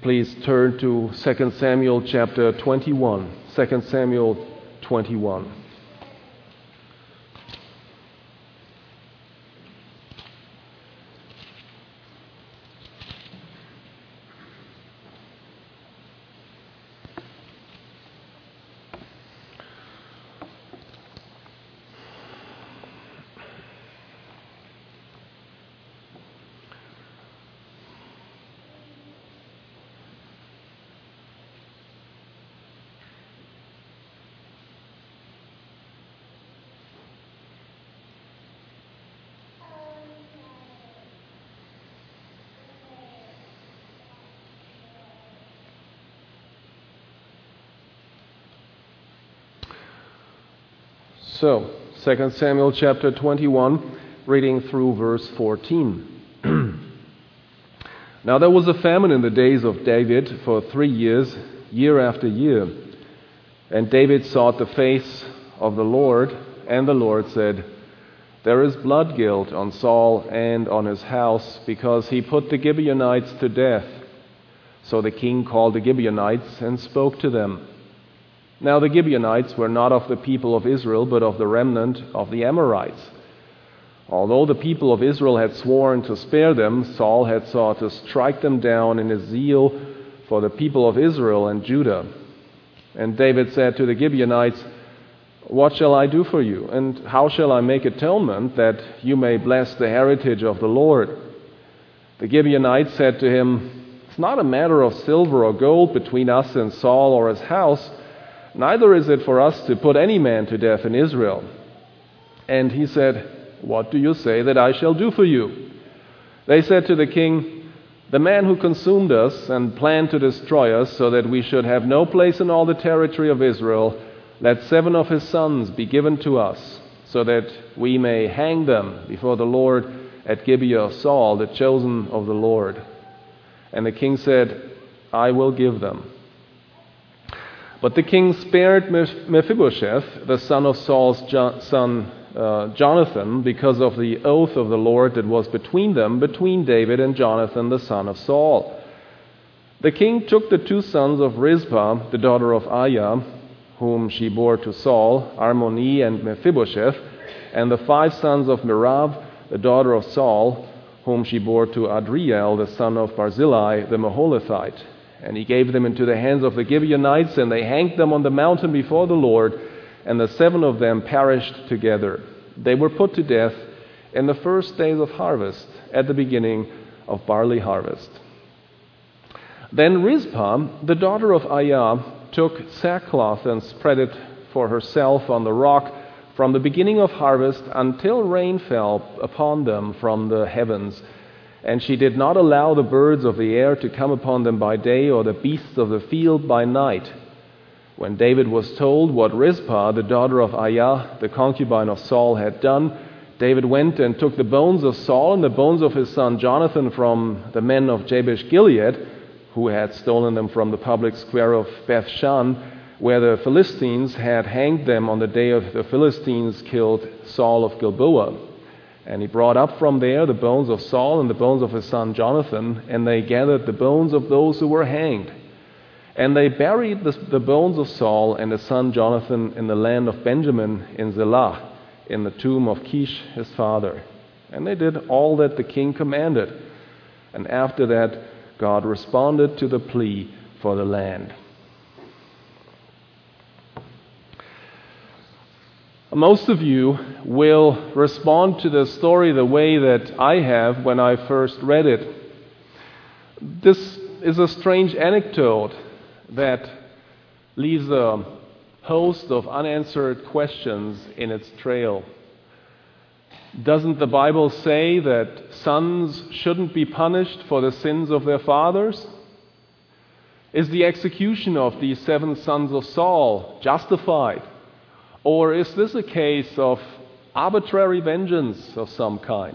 Please turn to 2 Samuel chapter 21. 2 Samuel 21. So, 2 Samuel chapter 21, reading through verse 14. Now there was a famine in the days of David for 3 years, year after year. And David sought the face of the Lord, and the Lord said, "There is blood guilt on Saul and on his house, because he put the Gibeonites to death." So the king called the Gibeonites and spoke to them. Now the Gibeonites were not of the people of Israel, but of the remnant of the Amorites. Although the people of Israel had sworn to spare them, Saul had sought to strike them down in his zeal for the people of Israel and Judah. And David said to the Gibeonites, "What shall I do for you? And how shall I make atonement that you may bless the heritage of the Lord?" The Gibeonites said to him, "It's not a matter of silver or gold between us and Saul or his house. Neither is it for us to put any man to death in Israel." And he said, "What do you say that I shall do for you?" They said to the king, "The man who consumed us and planned to destroy us so that we should have no place in all the territory of Israel, let 7 of his sons be given to us, so that we may hang them before the Lord at Gibeah of Saul, the chosen of the Lord." And the king said, "I will give them." But the king spared Mephibosheth, the son of Saul's son Jonathan, because of the oath of the Lord that was between them, between David and Jonathan, the son of Saul. The king took the 2 sons of Rizpah, the daughter of Aiah, whom she bore to Saul, Armoni and Mephibosheth, and the 5 sons of Merab, the daughter of Saul, whom she bore to Adriel, the son of Barzillai, the Meholethite. And he gave them into the hands of the Gibeonites, and they hanged them on the mountain before the Lord, and the 7 of them perished together. They were put to death in the first days of harvest, at the beginning of barley harvest. Then Rizpah, the daughter of Aiah, took sackcloth and spread it for herself on the rock from the beginning of harvest until rain fell upon them from the heavens. And she did not allow the birds of the air to come upon them by day, or the beasts of the field by night. When David was told what Rizpah, the daughter of Aiah, the concubine of Saul, had done, David went and took the bones of Saul and the bones of his son Jonathan from the men of Jabesh Gilead, who had stolen them from the public square of Bethshan, where the Philistines had hanged them on the day of the Philistines killed Saul of Gilboa. And he brought up from there the bones of Saul and the bones of his son Jonathan, and they gathered the bones of those who were hanged. And they buried the bones of Saul and his son Jonathan in the land of Benjamin in Zelah, in the tomb of Kish his father. And they did all that the king commanded. And after that, God responded to the plea for the land. Most of you will respond to the story the way that I have when I first read it. This is a strange anecdote that leaves a host of unanswered questions in its trail. Doesn't the Bible say that sons shouldn't be punished for the sins of their fathers? Is the execution of these 7 sons of Saul justified? Or is this a case of arbitrary vengeance of some kind?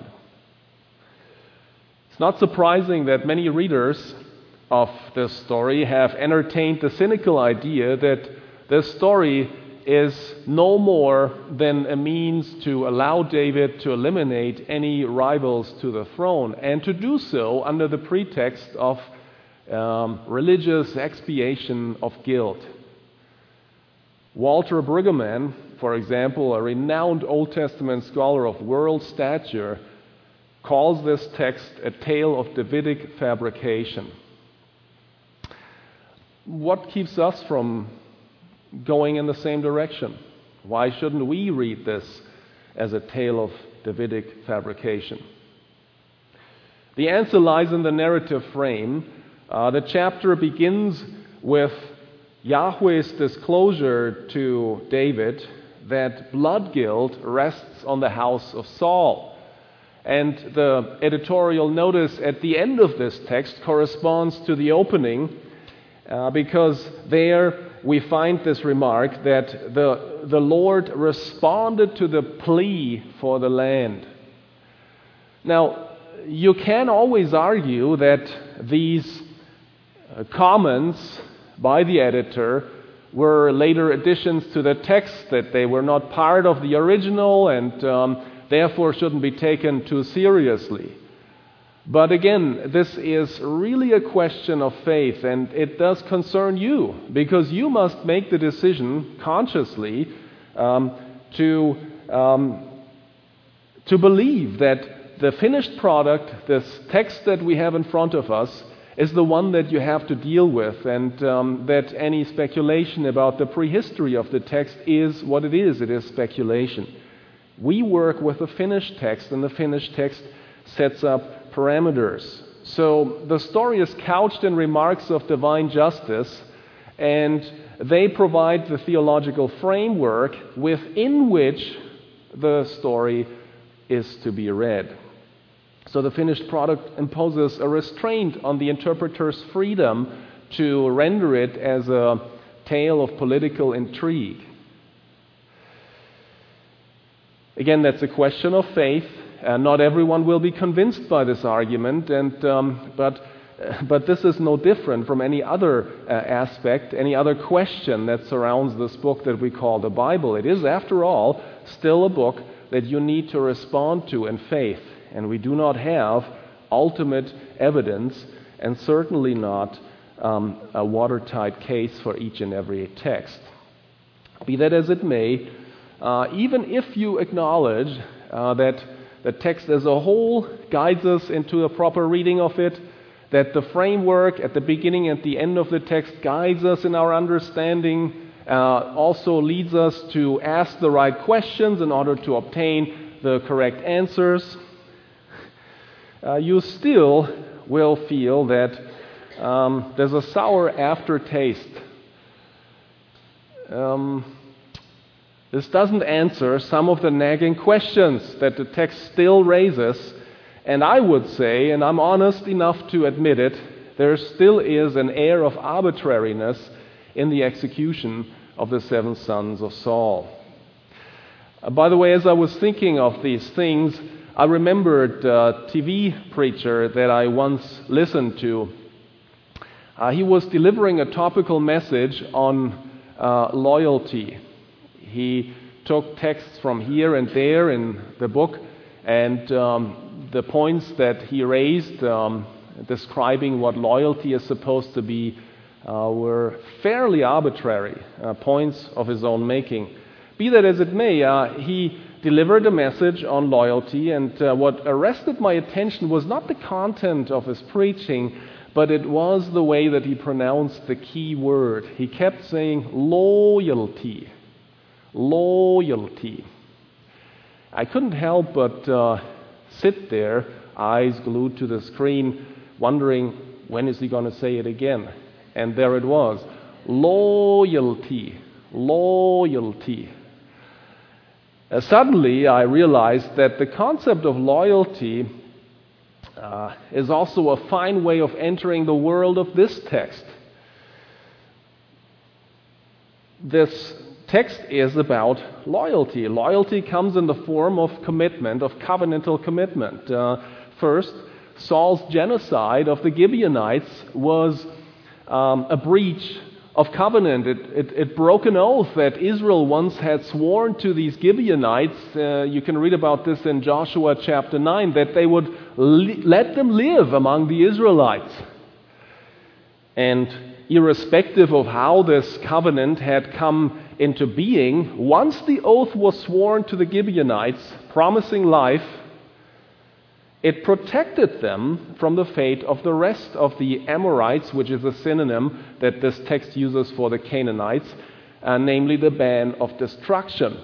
It's not surprising that many readers of this story have entertained the cynical idea that this story is no more than a means to allow David to eliminate any rivals to the throne, and to do so under the pretext of religious expiation of guilt. Walter Brueggemann, for example, a renowned Old Testament scholar of world stature, calls this text a tale of Davidic fabrication. What keeps us from going in the same direction? Why shouldn't we read this as a tale of Davidic fabrication? The answer lies in the narrative frame. The chapter begins with Yahweh's disclosure to David that blood guilt rests on the house of Saul. And the editorial notice at the end of this text corresponds to the opening, because there we find this remark that the Lord responded to the plea for the land. Now, you can always argue that these comments by the editor were later additions to the text, that they were not part of the original and therefore shouldn't be taken too seriously. But again, this is really a question of faith, and it does concern you, because you must make the decision consciously to believe that the finished product, this text that we have in front of us, is the one that you have to deal with, and that any speculation about the prehistory of the text is what it is. It is speculation. We work with the finished text, and the finished text sets up parameters. So the story is couched in remarks of divine justice, and they provide the theological framework within which the story is to be read. So the finished product imposes a restraint on the interpreter's freedom to render it as a tale of political intrigue. Again, that's a question of faith. Not everyone will be convinced by this argument, but this is no different from any other aspect, any other question that surrounds this book that we call the Bible. It is, after all, still a book that you need to respond to in faith, and we do not have ultimate evidence, and certainly not a watertight case for each and every text. Be that as it may, even if you acknowledge that the text as a whole guides us into a proper reading of it, that the framework at the beginning and the end of the text guides us in our understanding, also leads us to ask the right questions in order to obtain the correct answers, you still will feel that there's a sour aftertaste. This doesn't answer some of the nagging questions that the text still raises, and I would say, and I'm honest enough to admit it, there still is an air of arbitrariness in the execution of the 7 sons of Saul. By the way, as I was thinking of these things, I remembered a TV preacher that I once listened to. He was delivering a topical message on loyalty. He took texts from here and there in the book, and the points that he raised describing what loyalty is supposed to be were fairly arbitrary, points of his own making. Be that as it may, he delivered a message on loyalty, and what arrested my attention was not the content of his preaching, but it was the way that he pronounced the key word. He kept saying loyalty. Loyalty. I couldn't help but sit there, eyes glued to the screen, wondering, when is he going to say it again? And there it was. Loyalty. Loyalty. Suddenly, I realized that the concept of loyalty is also a fine way of entering the world of this text. This text is about loyalty. Loyalty comes in the form of commitment, of covenantal commitment. First, Saul's genocide of the Gibeonites was a breach of covenant. It broke an oath that Israel once had sworn to these Gibeonites. You can read about this in Joshua chapter 9, that they would let them live among the Israelites. And irrespective of how this covenant had come into being, once the oath was sworn to the Gibeonites, promising life, it protected them from the fate of the rest of the Amorites, which is a synonym that this text uses for the Canaanites, namely the ban of destruction.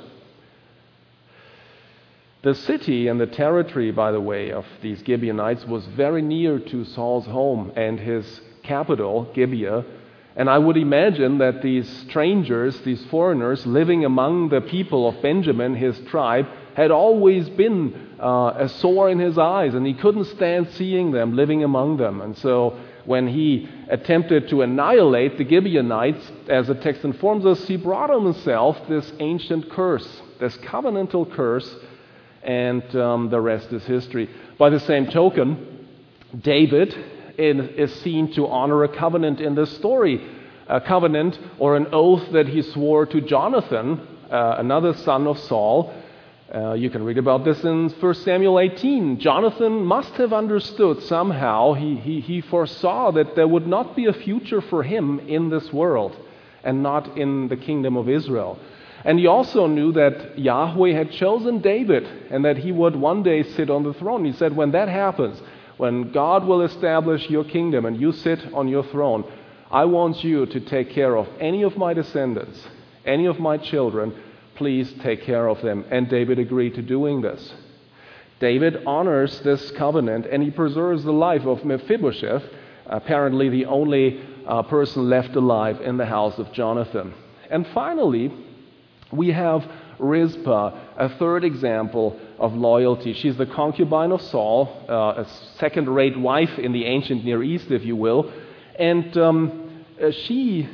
The city and the territory, by the way, of these Gibeonites was very near to Saul's home and his capital, Gibeah. And I would imagine that these strangers, these foreigners living among the people of Benjamin, his tribe, had always been a sore in his eyes, and he couldn't stand seeing them living among them. And so when he attempted to annihilate the Gibeonites, as the text informs us, he brought on himself this ancient curse, this covenantal curse, and the rest is history. By the same token, David is seen to honor a covenant in this story, a covenant or an oath that he swore to Jonathan, another son of Saul. You can read about this in 1 Samuel 18. Jonathan must have understood somehow, he foresaw that there would not be a future for him in this world and not in the kingdom of Israel. And he also knew that Yahweh had chosen David and that he would one day sit on the throne. He said, when that happens, when God will establish your kingdom and you sit on your throne, I want you to take care of any of my descendants, any of my children. Please take care of them. And David agreed to doing this. David honors this covenant and he preserves the life of Mephibosheth, apparently the only person left alive in the house of Jonathan. And finally, we have Rizpah, a third example of loyalty. She's the concubine of Saul, a second-rate wife in the ancient Near East, if you will. And she,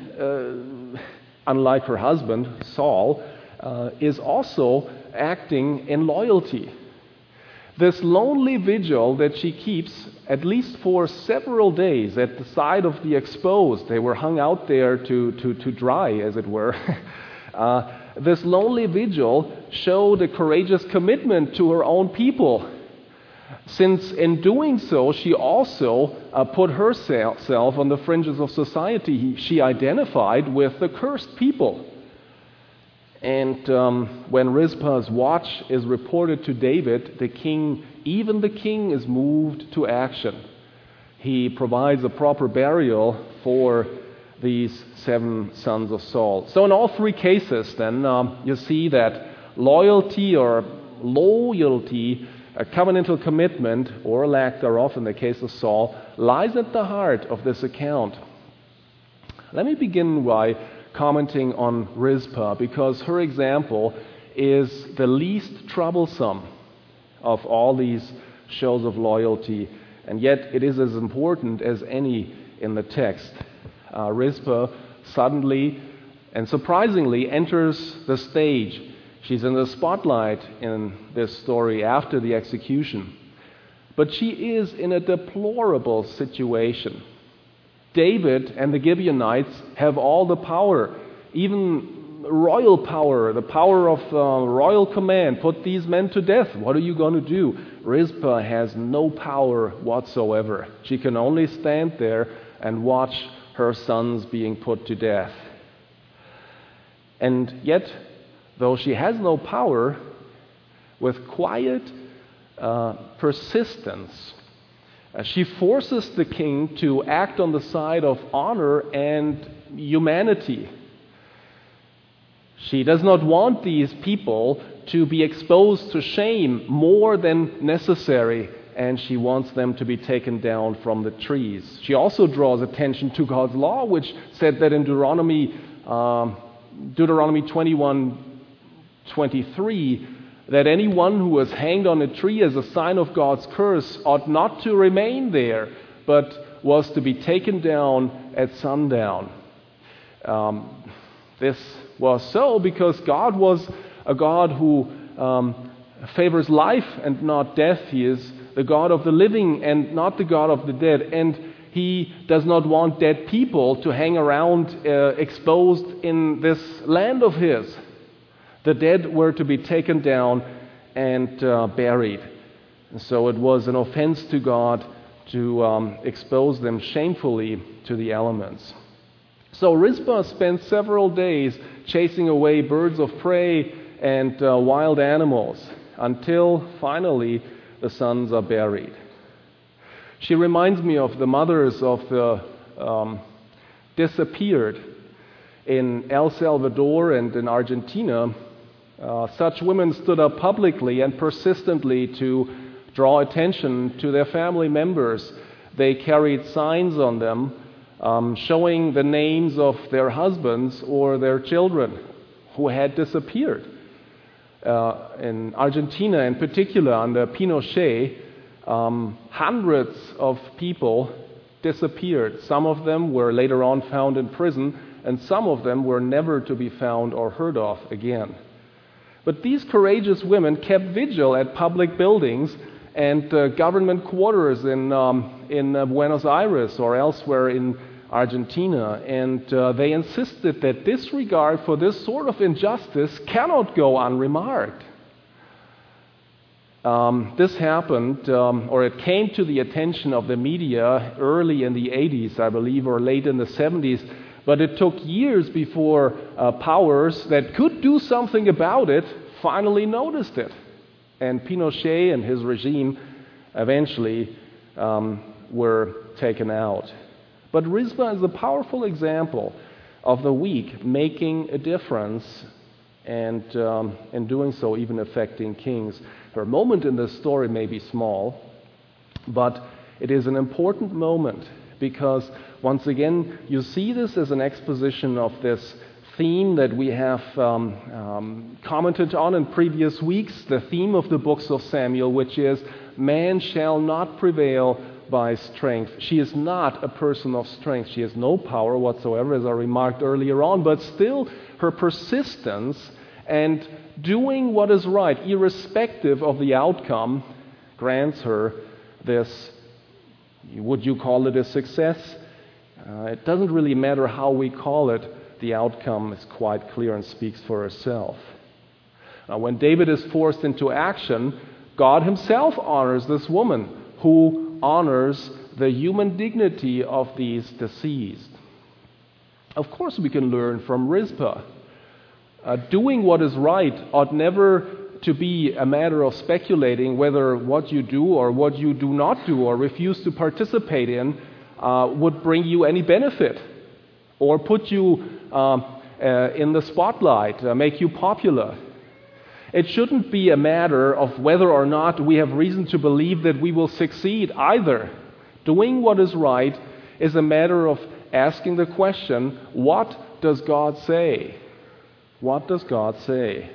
unlike her husband, Saul, is also acting in loyalty. This lonely vigil that she keeps, at least for several days, at the side of the exposed, they were hung out there to dry, as it were. This lonely vigil showed a courageous commitment to her own people, since in doing so, she also put herself on the fringes of society. She identified with the cursed people. And when Rizpah's watch is reported to David, even the king is moved to action. He provides a proper burial for these 7 sons of Saul. So in all 3 cases, then, you see that loyalty, a covenantal commitment, or lack thereof in the case of Saul, lies at the heart of this account. Let me begin by commenting on Rizpah, because her example is the least troublesome of all these shows of loyalty, and yet it is as important as any in the text. Rizpah suddenly and surprisingly enters the stage. She's in the spotlight in this story after the execution. But she is in a deplorable situation. David and the Gibeonites have all the power, even royal power, the power of royal command. Put these men to death. What are you going to do? Rizpah has no power whatsoever. She can only stand there and watch her sons being put to death. And yet, though she has no power, with quiet persistence, she forces the king to act on the side of honor and humanity. She does not want these people to be exposed to shame more than necessary, and she wants them to be taken down from the trees. She also draws attention to God's law, which said that in Deuteronomy 21:23, that anyone who was hanged on a tree as a sign of God's curse ought not to remain there, but was to be taken down at sundown. This was so because God was a God who favors life and not death. He is the God of the living and not the God of the dead. And He does not want dead people to hang around exposed in this land of His. The dead were to be taken down and buried. And so it was an offense to God to expose them shamefully to the elements. So Rizpah spent several days chasing away birds of prey and wild animals until finally the sons are buried. She reminds me of the mothers of the disappeared in El Salvador and in Argentina. Such women stood up publicly and persistently to draw attention to their family members. They carried signs on them showing the names of their husbands or their children who had disappeared. In Argentina in particular, under Pinochet, hundreds of people disappeared. Some of them were later on found in prison, and some of them were never to be found or heard of again. But these courageous women kept vigil at public buildings and government quarters in Buenos Aires or elsewhere in Argentina, and they insisted that disregard for this sort of injustice cannot go unremarked. This happened, or it came to the attention of the media early in the 80s, I believe, or late in the 70s, but it took years before powers that could do something about it finally noticed it. And Pinochet and his regime eventually were taken out. But Rizpah is a powerful example of the weak making a difference and in doing so even affecting kings. Her moment in this story may be small, but it is an important moment because once again you see this as an exposition of this theme that we have commented on in previous weeks, the theme of the books of Samuel, which is man shall not prevail by strength. She is not a person of strength. She has no power whatsoever, as I remarked earlier on, but still her persistence and doing what is right, irrespective of the outcome, grants her this, would you call it a success? It doesn't really matter how we call it. The outcome is quite clear and speaks for herself. Now, when David is forced into action, God himself honors this woman who honors the human dignity of these deceased. Of course, we can learn from Rizpah. Doing what is right ought never to be a matter of speculating whether what you do or what you do not do or refuse to participate in would bring you any benefit or put you in the spotlight, make you popular. It shouldn't be a matter of whether or not we have reason to believe that we will succeed either. Doing what is right is a matter of asking the question, what does God say? What does God say?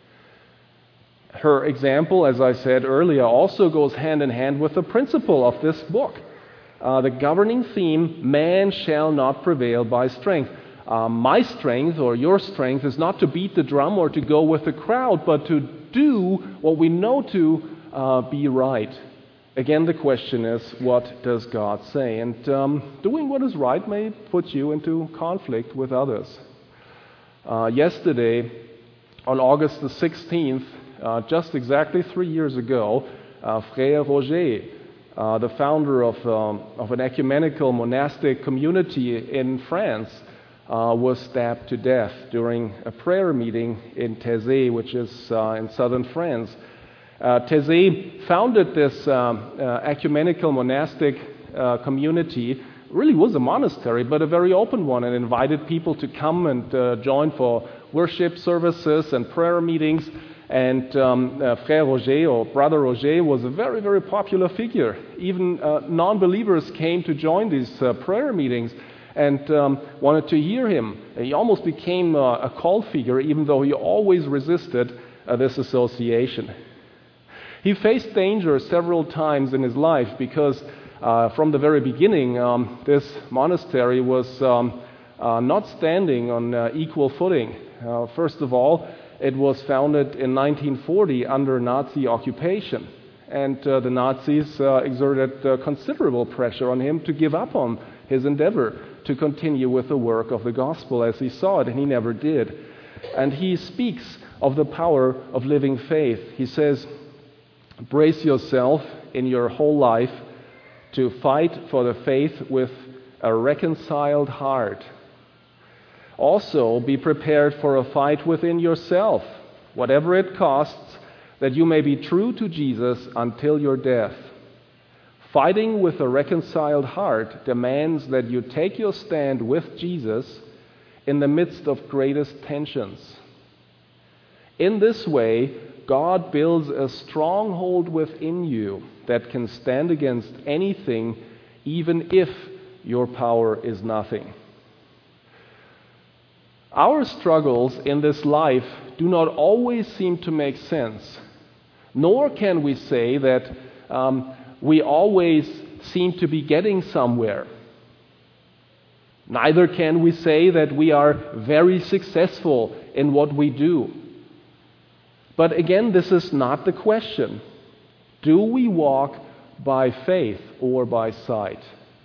Her example, as I said earlier, also goes hand in hand with the principle of this book. The governing theme, man shall not prevail by strength. My strength or your strength is not to beat the drum or to go with the crowd, but to do what we know to be right. Again, the question is, what does God say? And doing what is right may put you into conflict with others. Yesterday, on August the 16th, just exactly 3 years ago, Frère Roger, the founder of an ecumenical monastic community in France, was stabbed to death during a prayer meeting in Taizé, which is in southern France. Taizé founded this ecumenical monastic community. Really was a monastery, but a very open one, and invited people to come and join for worship services and prayer meetings. And Frère Roger, or Brother Roger, was a very, very popular figure. Even non-believers came to join these prayer meetings and wanted to hear him. He almost became a cult figure, even though he always resisted this association. He faced danger several times in his life because from the very beginning, this monastery was not standing on equal footing. First of all, it was founded in 1940 under Nazi occupation, and the Nazis exerted considerable pressure on him to give up on his endeavor to continue with the work of the gospel as he saw it, and he never did. And he speaks of the power of living faith. He says, brace yourself in your whole life to fight for the faith with a reconciled heart. Also, be prepared for a fight within yourself, whatever it costs, that you may be true to Jesus until your death. Fighting with a reconciled heart demands that you take your stand with Jesus in the midst of greatest tensions. In this way, God builds a stronghold within you that can stand against anything, even if your power is nothing. Our struggles in this life do not always seem to make sense, nor can we say that we always seem to be getting somewhere. Neither can we say that we are very successful in what we do. But again, this is not the question. Do we walk by faith or by sight?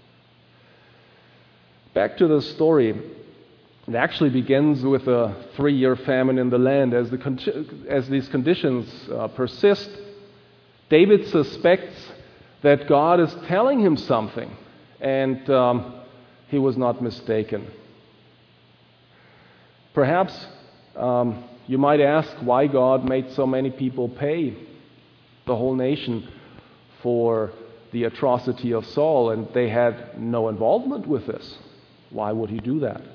Back to the story. It actually begins with a 3-year famine in the land. As these conditions persist, David suspects that God is telling him something, and he was not mistaken. Perhaps you might ask why God made so many people pay the whole nation for the atrocity of Saul, and they had no involvement with this. Why would he do that?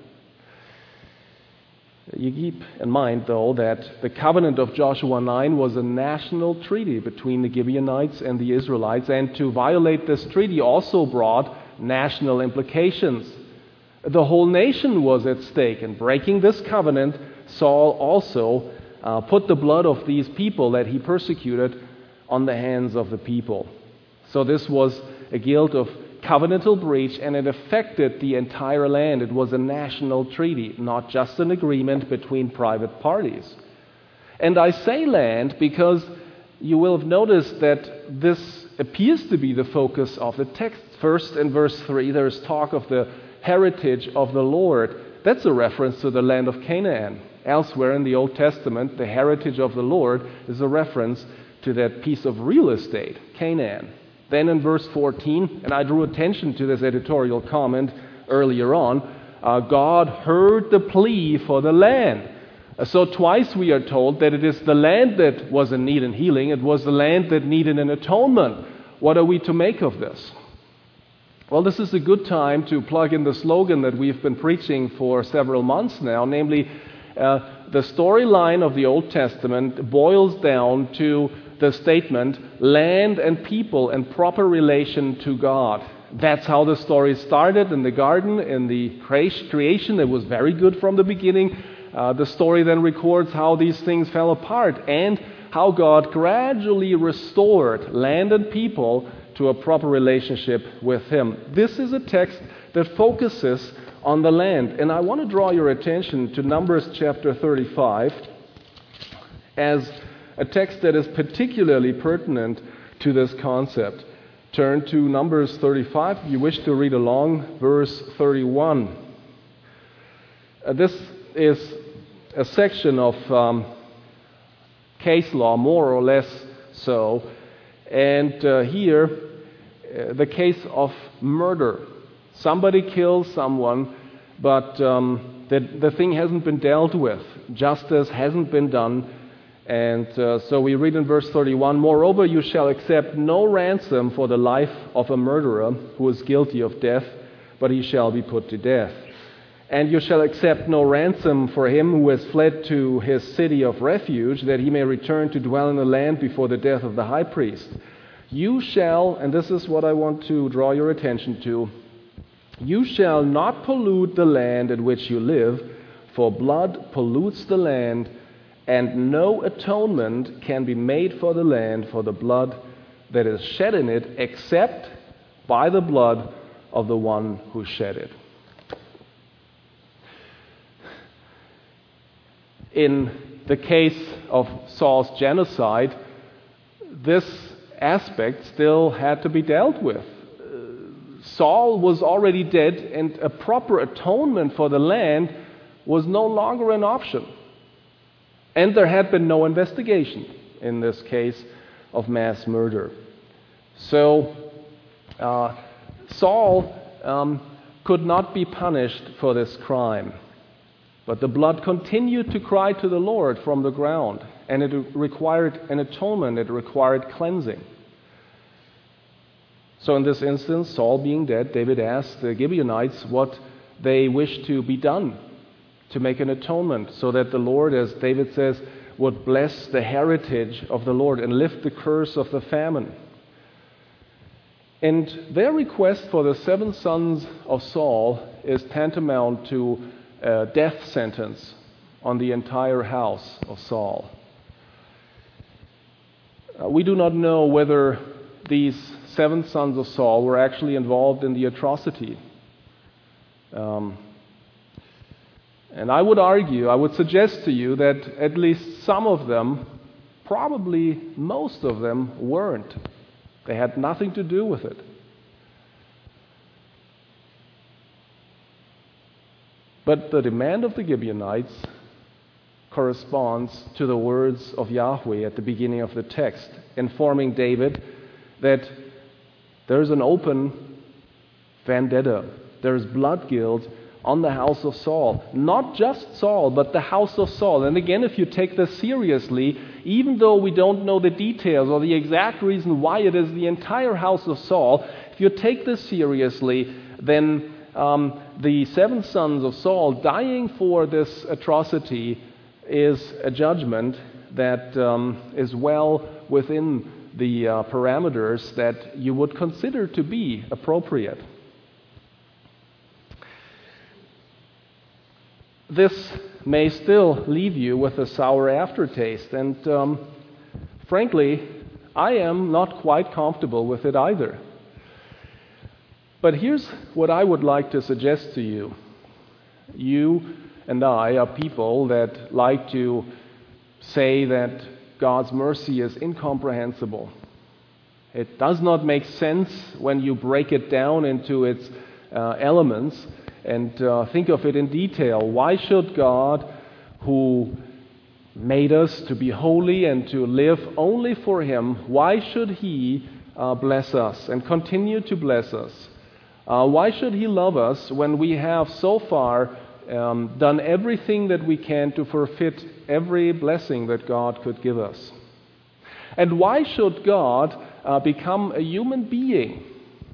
You keep in mind, though, that the covenant of Joshua 9 was a national treaty between the Gibeonites and the Israelites, and to violate this treaty also brought national implications. The whole nation was at stake, and breaking this covenant, Saul also put the blood of these people that he persecuted on the hands of the people. So this was a guilt of covenantal breach, and it affected the entire land. It was a national treaty, not just an agreement between private parties. And I say land because you will have noticed that this appears to be the focus of the text. First, in verse 3, there is talk of the heritage of the Lord. That's a reference to the land of Canaan. Elsewhere in the Old Testament, the heritage of the Lord is a reference to that piece of real estate, Canaan. Then in verse 14, and I drew attention to this editorial comment earlier on, God heard the plea for the land. So twice we are told that it is the land that was in need and healing. It was the land that needed an atonement. What are we to make of this? Well, this is a good time to plug in the slogan that we've been preaching for several months now, namely, the storyline of the Old Testament boils down to the statement, land and people in proper relation to God. That's how the story started in the garden, in the creation. It was very good from the beginning. The story then records how these things fell apart and how God gradually restored land and people to a proper relationship with Him. This is a text that focuses on the land. And I want to draw your attention to Numbers chapter 35 as a text that is particularly pertinent to this concept. Turn to Numbers 35 if you wish to read along, verse 31. This is a section of case law, more or less so. And here, the case of murder. Somebody kills someone, but the thing hasn't been dealt with. Justice hasn't been done. And so we read in verse 31, "Moreover, you shall accept no ransom for the life of a murderer who is guilty of death, but he shall be put to death. And you shall accept no ransom for him who has fled to his city of refuge, that he may return to dwell in the land before the death of the high priest. You shall," and this is what I want to draw your attention to, "you shall not pollute the land at which you live, for blood pollutes the land, and no atonement can be made for the land for the blood that is shed in it, except by the blood of the one who shed it." In the case of Saul's genocide, this aspect still had to be dealt with. Saul was already dead, and a proper atonement for the land was no longer an option. And there had been no investigation in this case of mass murder. So Saul could not be punished for this crime. But the blood continued to cry to the Lord from the ground, and it required an atonement, it required cleansing. So in this instance, Saul being dead, David asked the Gibeonites what they wished to be done to make an atonement, so that the Lord, as David says, would bless the heritage of the Lord and lift the curse of the famine. And their request for the 7 sons of Saul is tantamount to a death sentence on the entire house of Saul. We do not know whether these 7 sons of Saul were actually involved in the atrocity. And I would suggest to you that at least some of them, probably most of them, weren't. They had nothing to do with it. But the demand of the Gibeonites corresponds to the words of Yahweh at the beginning of the text, informing David that there is an open vendetta. There is blood guilt on the house of Saul. Not just Saul, but the house of Saul. And again, if you take this seriously, even though we don't know the details or the exact reason why it is the entire house of Saul, if you take this seriously, then the 7 sons of Saul dying for this atrocity is a judgment that is well within the parameters that you would consider to be appropriate. This may still leave you with a sour aftertaste, and frankly, I am not quite comfortable with it either. But here's what I would like to suggest to you. You and I are people that like to say that God's mercy is incomprehensible. It does not make sense when you break it down into its elements and think of it in detail. Why should God, who made us to be holy and to live only for Him, why should He bless us and continue to bless us? Why should He love us when we have so far done everything that we can to forfeit every blessing that God could give us? And why should God become a human being?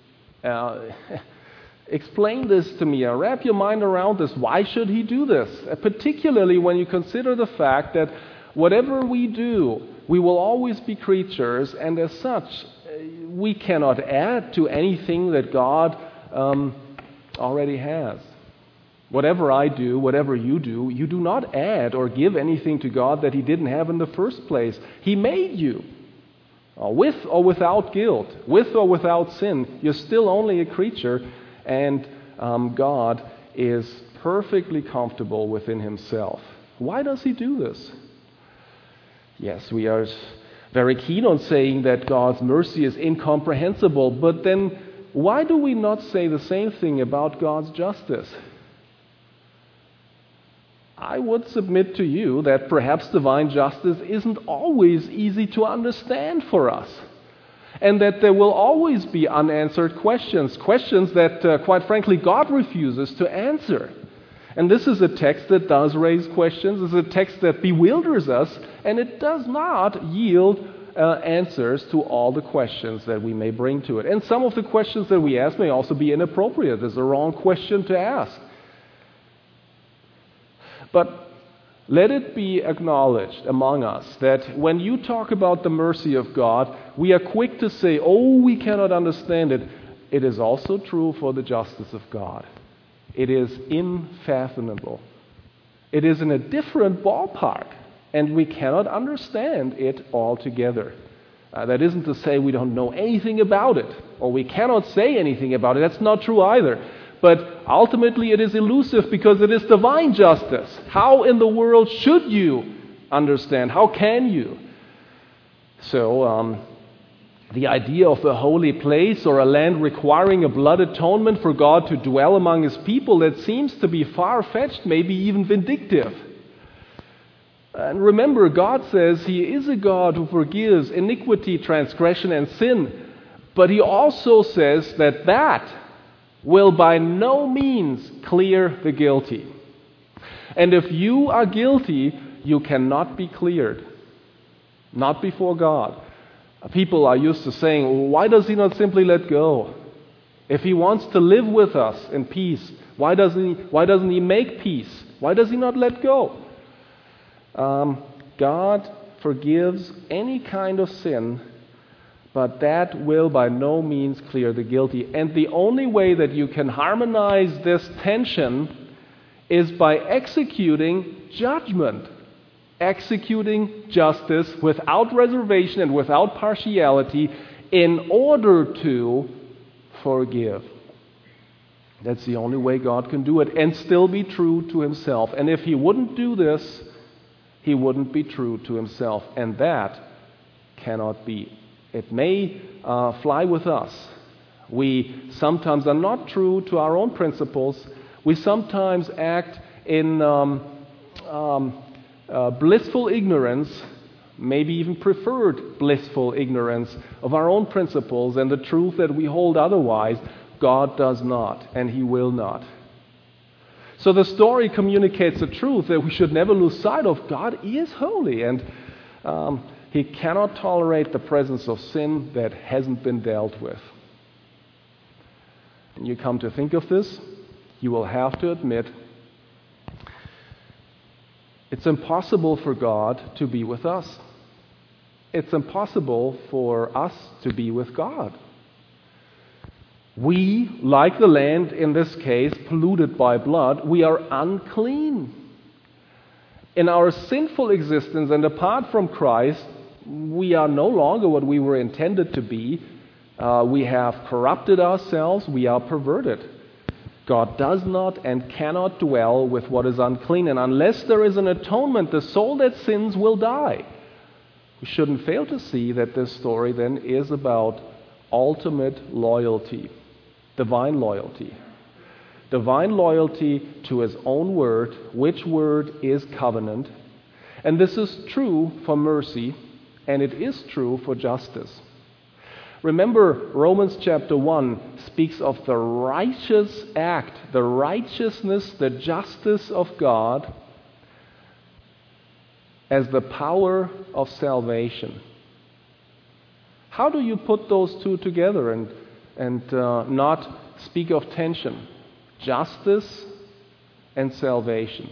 Explain this to me. Wrap your mind around this. Why should He do this? Particularly when you consider the fact that whatever we do, we will always be creatures, and as such, we cannot add to anything that God already has. Whatever I do, whatever you do not add or give anything to God that He didn't have in the first place. He made you. With or without guilt, with or without sin, you're still only a creature, and God is perfectly comfortable within Himself. Why does He do this? Yes, we are very keen on saying that God's mercy is incomprehensible, but then why do we not say the same thing about God's justice? I would submit to you that perhaps divine justice isn't always easy to understand for us, and that there will always be unanswered questions that, quite frankly, God refuses to answer. And this is a text that does raise questions. It's a text that bewilders us, and it does not yield answers to all the questions that we may bring to it. And some of the questions that we ask may also be inappropriate. It's the wrong question to ask. But let it be acknowledged among us that when you talk about the mercy of God, we are quick to say, oh, we cannot understand it. It is also true for the justice of God. It is unfathomable. It is in a different ballpark, and we cannot understand it altogether. That isn't to say we don't know anything about it, or we cannot say anything about it. That's not true either. But ultimately it is elusive because it is divine justice. How in the world should you understand? How can you? So the idea of a holy place or a land requiring a blood atonement for God to dwell among His people, that seems to be far-fetched, maybe even vindictive. And remember, God says He is a God who forgives iniquity, transgression, and sin. But He also says that will by no means clear the guilty. And if you are guilty, you cannot be cleared. Not before God. People are used to saying, well, why does he not simply let go? If he wants to live with us in peace, why doesn't he make peace? Why does he not let go? God forgives any kind of sin, but that will by no means clear the guilty. And the only way that you can harmonize this tension is by executing judgment, executing justice without reservation and without partiality in order to forgive. That's the only way God can do it and still be true to himself. And if he wouldn't do this, he wouldn't be true to himself. And that cannot be. It may fly with us. We sometimes are not true to our own principles. We sometimes act in blissful ignorance, maybe even preferred blissful ignorance of our own principles and the truth that we hold otherwise. God does not, and he will not. So the story communicates the truth that we should never lose sight of. God is holy, and he cannot tolerate the presence of sin that hasn't been dealt with. And you come to think of this, you will have to admit it's impossible for God to be with us. It's impossible for us to be with God. We, like the land in this case, polluted by blood, we are unclean. In our sinful existence and apart from Christ, we are no longer what we were intended to be. We have corrupted ourselves. We are perverted. God does not and cannot dwell with what is unclean. And unless there is an atonement, the soul that sins will die. We shouldn't fail to see that this story then is about ultimate loyalty. Divine loyalty. Divine loyalty to his own word, which word is covenant. And this is true for mercy, and it is true for justice. Remember, Romans chapter 1 speaks of the righteous act, the righteousness, the justice of God as the power of salvation. How do you put those two together and not speak of tension? Justice and salvation.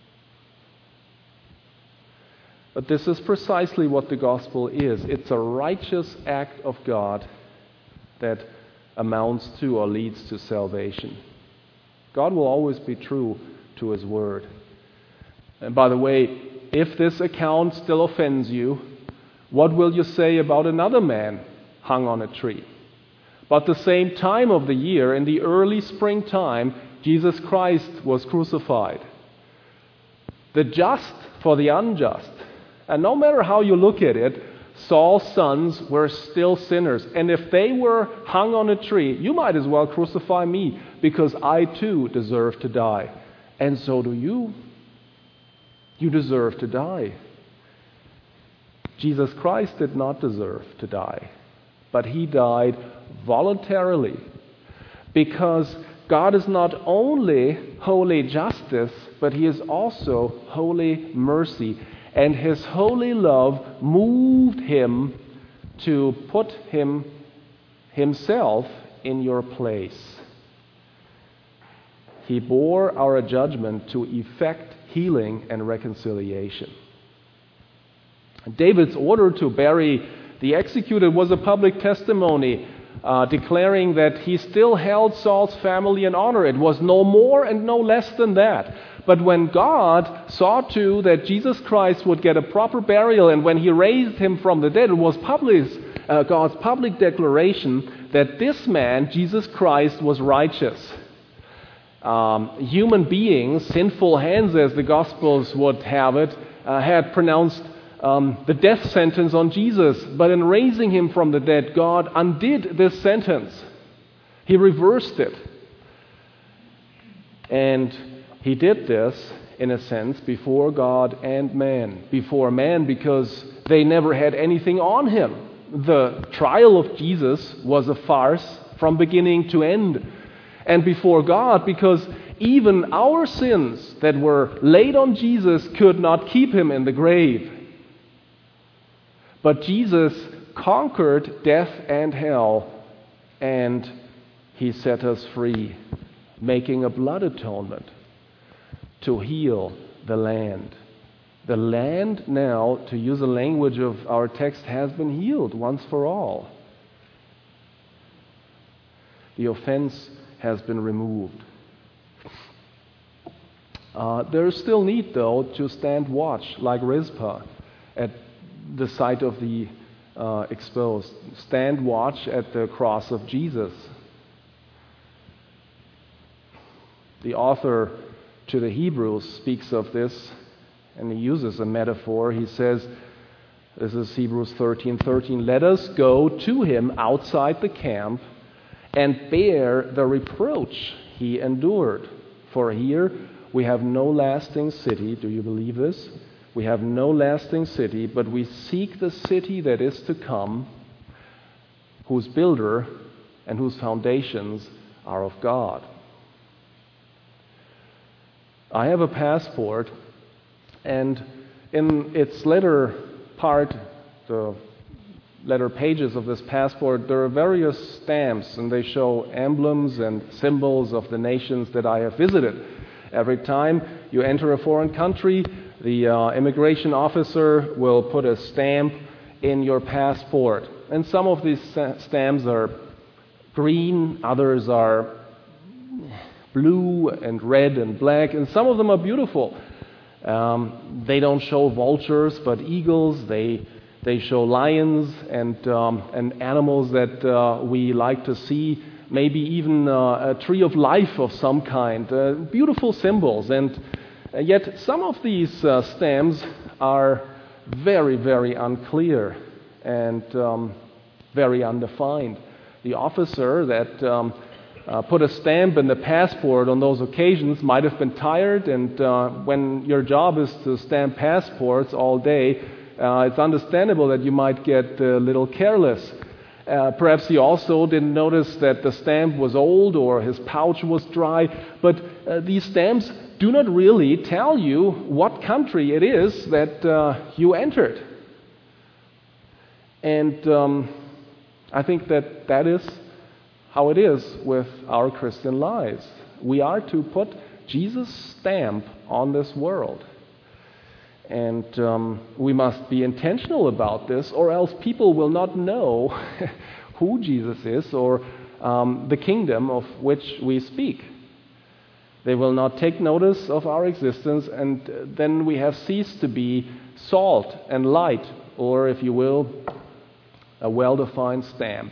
But this is precisely what the gospel is. It's a righteous act of God that amounts to or leads to salvation. God will always be true to his word. And by the way, if this account still offends you, what will you say about another man hung on a tree? But the same time of the year, in the early springtime, Jesus Christ was crucified. The just for the unjust. And no matter how you look at it, Saul's sons were still sinners. And if they were hung on a tree, you might as well crucify me, because I too deserve to die. And so do you. You deserve to die. Jesus Christ did not deserve to die, but he died voluntarily, because God is not only holy justice, but he is also holy mercy. And his holy love moved him to put himself in your place. He bore our judgment to effect healing and reconciliation. David's order to bury the executed was a public testimony, declaring that he still held Saul's family in honor. It was no more and no less than that. But when God saw to that Jesus Christ would get a proper burial, and when he raised him from the dead, it was God's public declaration that this man, Jesus Christ, was righteous. Human beings, sinful hands as the Gospels would have it, had pronounced the death sentence on Jesus. But in raising him from the dead, God undid this sentence. He reversed it. And he did this, in a sense, before God and man. Before man, because they never had anything on him. The trial of Jesus was a farce from beginning to end. and before God, because even our sins that were laid on Jesus could not keep him in the grave. But Jesus conquered death and hell, and he set us free, making a blood atonement to heal the land. The land now, to use the language of our text, has been healed once for all. The offense has been removed. There is still need, though, to stand watch, like Rizpah, at the site of the exposed. Stand watch at the cross of Jesus. The author to the Hebrews speaks of this, and he uses a metaphor. He says, this is Hebrews 13:13, "Let us go to him outside the camp and bear the reproach he endured. For here we have no lasting city." Do you believe this? "We have no lasting city, but we seek the city that is to come, whose builder and whose foundations are of God." I have a passport, and in its letter part, the letter pages of this passport, there are various stamps, and they show emblems and symbols of the nations that I have visited. Every time you enter a foreign country, the immigration officer will put a stamp in your passport. And some of these stamps are green, others are blue and red and black, and some of them are beautiful. They don't show vultures, but eagles. They show lions and animals that we like to see. Maybe even a tree of life of some kind. Beautiful symbols, and yet some of these stamps are very, very unclear and very undefined. The officer that put a stamp in the passport on those occasions might have been tired, and when your job is to stamp passports all day, it's understandable that you might get a little careless. Perhaps he also didn't notice that the stamp was old or his pouch was dry, but these stamps do not really tell you what country it is that you entered. And I think that is how it is with our Christian lives. We are to put Jesus' stamp on this world. And we must be intentional about this, or else people will not know who Jesus is or the kingdom of which we speak. They will not take notice of our existence, and then we have ceased to be salt and light, or, if you will, a well-defined stamp.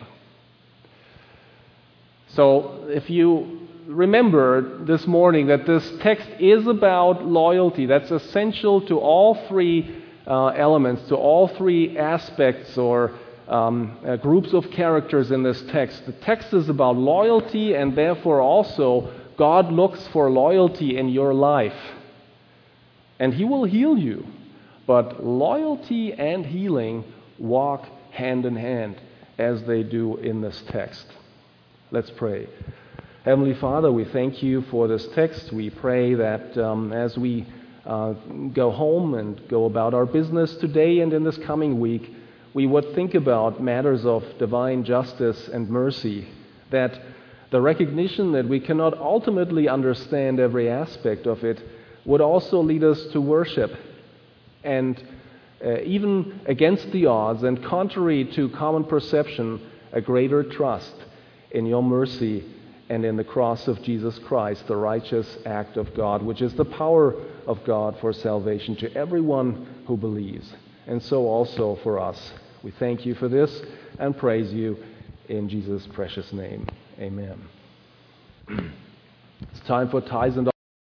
So if you remember this morning that this text is about loyalty, that's essential to all three elements, to all three aspects or groups of characters in this text. The text is about loyalty, and therefore also God looks for loyalty in your life. And He will heal you. But loyalty and healing walk hand in hand, as they do in this text. Let's pray. Heavenly Father, we thank you for this text. We pray that as we go home and go about our business today and in this coming week, we would think about matters of divine justice and mercy, that the recognition that we cannot ultimately understand every aspect of it would also lead us to worship, and even against the odds and contrary to common perception, a greater trust in your mercy and in the cross of Jesus Christ, the righteous act of God, which is the power of God for salvation to everyone who believes, and so also for us. We thank you for this and praise you in Jesus' precious name. Amen. It's time for tithes and